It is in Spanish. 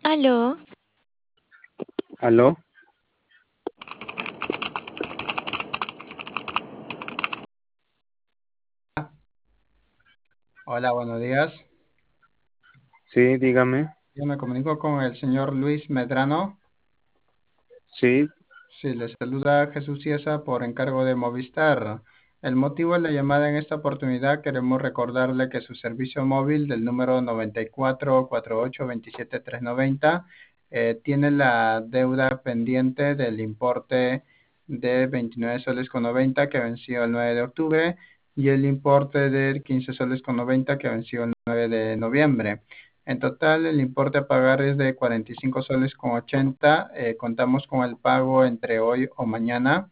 Aló, ¿Aló? Hola, buenos días. Sí, dígame. Yo me comunico con el señor Luis Medrano. Sí, Sí, le saluda Jesús Ciesa por encargo de Movistar. El motivo de la llamada en esta oportunidad, queremos recordarle que su servicio móvil del número 9448 27390 tiene la deuda pendiente del importe de 29 soles con 90 que venció el 9 de octubre y el importe de 15 soles con 90 que venció el 9 de noviembre. En total, el importe a pagar es de 45 soles con 80. Contamos con el pago entre hoy o mañana.